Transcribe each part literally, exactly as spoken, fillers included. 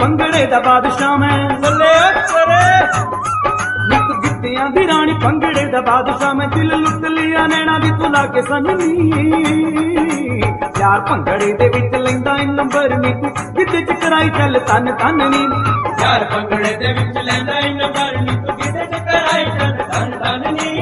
ਭੰਗੜੇ ਦਾ ਬਾਦਸ਼ਾਹ ਮੈਂ ਬੱਲੇ ਤੇਰੇ ਨਿੱਕ ਗਿੱਤਿਆਂ ਦੀ ਰਾਣੀ ਭੰਗੜੇ ਦਾ ਬਾਦਸ਼ਾਹ ਮੈਂ ਦਿਲ ਲੁੱਟ ਲਿਆ ਨੈਣਾ ਦੀ ਤੂੰ ਲਾ ਕੇ ਸੰਨੀ ਯਾਰ ਭੰਗੜੇ ਦੇ ਵਿੱਚ ਲੈਂਦਾ ਏ ਨੰਬਰ ਨੀ ਤੂੰ ਗਿੱਧੇ ਚ ਕਰਾਈ ਚੱਲ ਤਨ ਤਨ ਨੀ ਯਾਰ ਭੰਗੜੇ ਦੇ ਵਿੱਚ ਲੈਂਦਾ ਏ ਨੰਬਰ ਨੀ ਤੂੰ ਗਿੱਧੇ ਚ ਕਰਾਈ ਚੱਲ ਤਨ ਤਨ ਨੀ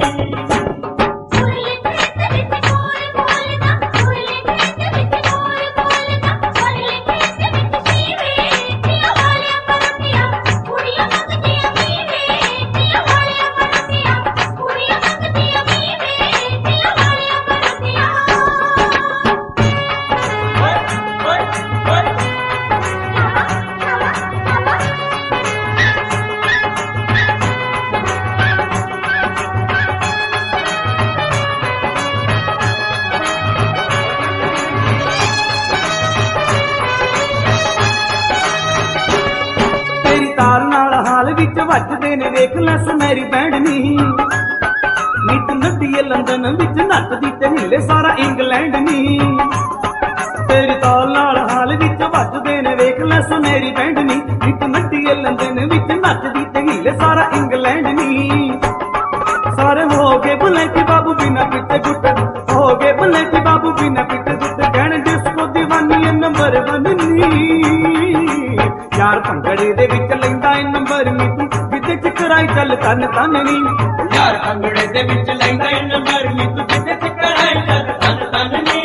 ਵਿੱਚ ਵੱਜਦੇ ਨੇ ਵੇਖ ਲੈ ਸੁਨਹਿਰੀ ਬੈਂਡ ਨੀ ਨਿੱਤ ਨੱਡੀਏ ਲੰਡਨ ਵਿੱਚ ਨੱਚਦੀ ਤੇ ਹਿੱਲੇ ਸਾਰਾ ਇੰਗਲੈਂਡ ਨੀ ਤੇਰੀ ਤਾਲ ਨਾਲ ਹਾਲ ਵਿੱਚ ਵੱਜਦੇ ਨੇ ਵੇਖ ਲੈ ਸੁਨਹਿਰੀ ਬੈਂਡ ਨੀ ਨਿੱਤ ਨੱਡੀਏ ਲੰਡਨ ਵਿੱਚ ਨੱਚਦੀ ਤੇ ਹਿੱਲੇ ਸਾਰਾ ਇੰਗਲੈਂਡ ਨੀ ਸਾਰੇ ਹੋ ਗਏ ਬੁਲੇਟੀ ਬਾਬੂ ਬਿਨਾ ਪਿੱਟੇ ਗੁੱਟ ਹੋ ਗਏ ਬੁਲੇਟੀ ਬਾਬੂ ਬਿਨਾ ਪਿੱਟੇ ਗੁੱਟ ਕਹਿਣ ਜਿਸਕੋ ਦੀਵਾਨੀ ਨੰਬਰ ਵਨ ਨੀ ਯਾਰ ਭੰਗੜੇ ਦੇ ਵਿੱਚ ਲੈਂਦਾ ਏ ਨੰਬਰ ਨੀ ਤੂੰ ਗਿੱਧੇ ਚ ਕਰਾਈ ਚੱਲ ਤਨ ਤਨ ਨੀ ਯਾਰ ਭੰਗੜੇ ਦੇ ਵਿੱਚ ਲੈਂਦਾ ਏ ਨੰਬਰ ਨੀ ਤੂੰ ਗਿੱਧੇ ਚ ਕਰਾਈ ਚੱਲ ਤਨ ਤਨ ਨੀ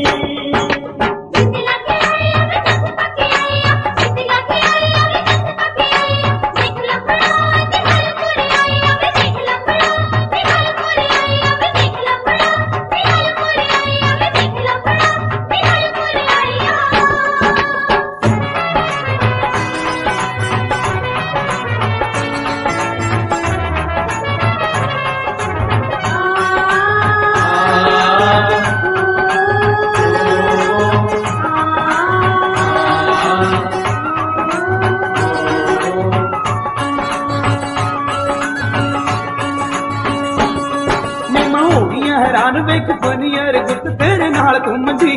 ਹੈਰਾਨ ਵੇਖ ਬਨੀਅਰ ਗੁੱਤ ਤੇਰੇ ਨਾਲ ਘੁੰਮਦੀ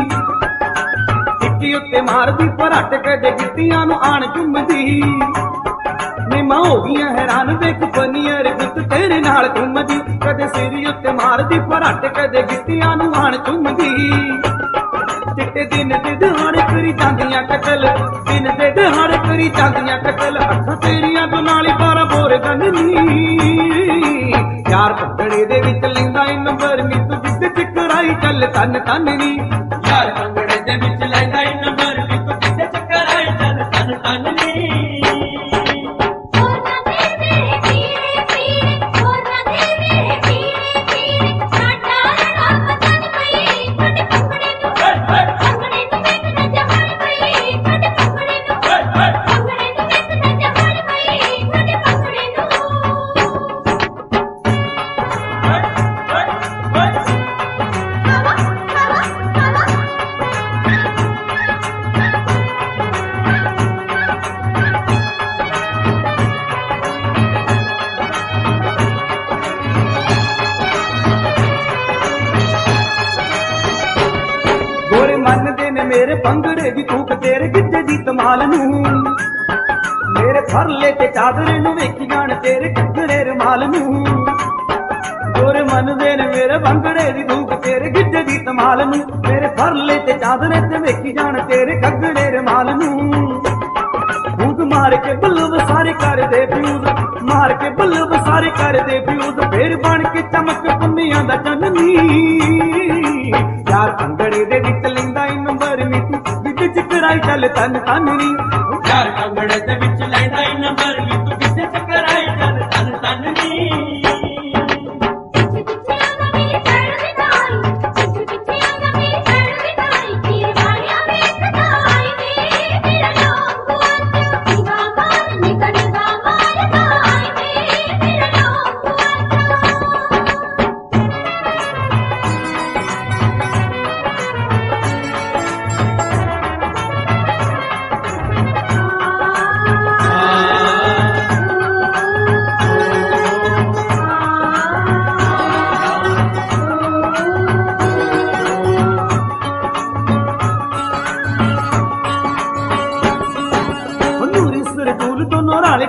ਟਿੱਕੀ ਉੱਤੇ ਮਾਰਦੀ ਪਰਟ ਕਦੇ ਗਿੱਟੀਆਂ ਨੂੰ ਆਣ ਚੁੰਮਦੀ ਨੀ ਮਾਂ ਹੋ ਗਈਆਂ ਹੈਰਾਨ ਵੇਖ ਬਨੀਅਰ ਗੁੱਤ ਤੇਰੇ ਨਾਲ ਘੁੰਮਦੀ ਕਦੇ ਸਿਰ ਉੱਤੇ ਮਾਰਦੀ ਪਰਟ ਕਦੇ ਗਿੱਟੀਆਂ ਨੂੰ ਆਣ ਚੁੰਮਦੀ ਚਿੱਟੇ ਦਿਨ ਦੇ ਦਿਹਾੜੇ ਕਰੀ ਜਾਂਦੀਆਂ ਕਤਲ ਦਿਨ ਦੇ ਦਿਹਾੜੇ ਕਰੀ ਜਾਂਦੀਆਂ ਕਤਲ ਅੱਖਾਂ ਤੇਰੀਆਂ ਤੋਂ ਨਾਲੀ ਬਾਰਾਂ ਬੋਰ ਗੰਨੀ ਯਾਰ ਭੰਗੜੇ ਦੇ ਵਿੱਚ ਲੈਂਦਾ ਏ ਨੰਬਰ ਨੀ ਤੂੰ ਗਿੱਧੇ ਚ ਕਰਾਈ ਚੱਲ ਤਨ ਤਨ ਨੀ ਯਾਰ ਭੰਗੜੇ ਦੇ ਵਿੱਚ ਲੈਂਦਾ ਏ ਨੰਬਰ ਨੀ ਤੂੰ ਗਿੱਧੇ ਚ ਕਰਾਈ ਚੱਲ ਤਨ ਤਨ ਨੀ ਮੰਨਦੇ ਨੇ ਮੇਰੇ ਭੰਗੜੇ ਦੀ ਤੂਕ ਤੇਰੇ ਗਿੱਧੇ ਦੀ ਧਮਾਲ ਨੂੰ ਮੇਰੇ ਫਰਲੇ ਤੇ ਚਾਦਰੇ ਨੂੰ ਵੇਖੀ ਜਾਣ ਤੇਰੇ ਘੱਗਰੇ ਰੁਮਾਲ ਨੂੰ ਗੋਰੇ ਮੰਨਦੇ ਨੇ ਮੇਰੇ ਭੰਗੜੇ ਦੀ ਤੂਕ ਤੇਰੇ ਗਿੱਧੇ ਦੀ ਧਮਾਲ ਨੂੰ ਮੇਰੇ ਫਰਲੇ ਤੇ ਚਾਦਰੇ ਤੇ ਵੇਖੀ ਜਾਣ ਤੇਰੇ ਘੱਗਰੇ ਰੁਮਾਲ ਨੂੰ ਫੂਕ ਮਾਰ ਕੇ ਬੱਲਬ ਸਾਰੇ ਕਰਦੇ ਫਿਊਜ਼ ਮਾਰ ਕੇ ਬੱਲਬ ਸਾਰੇ ਕਰਦੇ ਫਿਊਜ਼ ਫੇਰ ਬਣ ਕੇ ਚਮਕ ਪੁੰਨੀਆਂ ਦਾ ਚੰਨੀ ਯਾਰ ਭੰਗੜੇ ਦੇ ਵਿੱਚ ਲੈਂਦਾ ਏ ਨੰਬਰ ਨੀ ਤੂੰ ਗਿੱਧੇ ਚ ਕਰਾਈ ਚੱਲ ਤਨ ਤਨ ਨੀ ਯਾਰ ਭੰਗੜੇ ਦੇ ਵਿੱਚ ਲੈਂਦਾ ਏ ਨੰਬਰ ਨੀ ਤੂੰ ਗਿੱਧੇ ਚ ਕਰਾਈ ਚੱਲ ਤਨ ਤਨ ਨੀ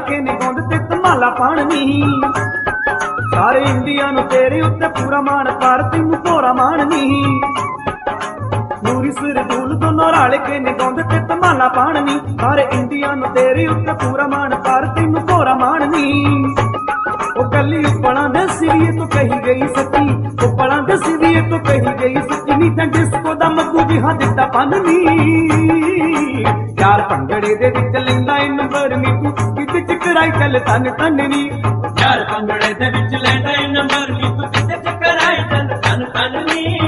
ਕੇ ਨੇ ਗੋਂਦ ਤੇ ਧਮਾਲਾ ਪਾਣ ਨੀ ਸਾਰੇ ਇੰਡੀਆ ਨੂੰ ਤੇਰੇ ਉੱਤੇ ਪੂਰਾ ਮਾਣ ਕਰ ਤੈਨੂੰ ਭੋਰਾ ਮਾਣ ਨੀ ਨੂਰੀ ਸਿਰ ਦੂਲ ਦੋਨੋਂ ਰਲ ਕੇ ਨੇ ਗੋਂਦ ਤੇ ਧਮਾਲਾ ਪਾਣ ਨੀ ਸਾਰੇ ਇੰਡੀਆ ਨੂੰ ਤੇਰੇ ਉੱਤੇ ਪੂਰਾ ਮਾਣ ਕਰ ਤੈਨੂੰ ਭੋਰਾ ਮਾਣ ਨੀ ਉਹ ਕੱਲੀ ਉਪਲਾਂ ਦੇ ਸਿਰੀਏ ਤੋਂ ਕਹੀ ਗਈ ਸੱਚੀ ਉਪਲਾਂ ਦੇ ਸਿਰੀਏ ਤੋਂ ਕਹੀ ਗਈ ਸੱਚੀ ਨੀ ਤਾਂ ਡਿਸਕੋ ਦਾ ਮੱਗੂ ਜਿਹਾ ਦਿੱਤਾ ਪੰਨ ਨੀ ਯਾਰ ਭੰਗੜੇ ਦੇ ਵਿੱਚ ਲੈਂਦਾ ਏ ਨੰਬਰ ਨੀ ਤੂੰ ਕਿਤੇ ਚਕਰਾਈ ਚੱਲ ਤਨ ਤਨ ਨੀ ਯਾਰ ਭੰਗੜੇ ਦੇ ਵਿੱਚ ਲੈਂਦਾ ਈ ਨੰਬਰ ਨੀ ਤੂੰ ਕਿੱਥੇ ਚੱਕਰ ਆਈ ਚੱਲ ਤਨ ਤਨ ਨੀ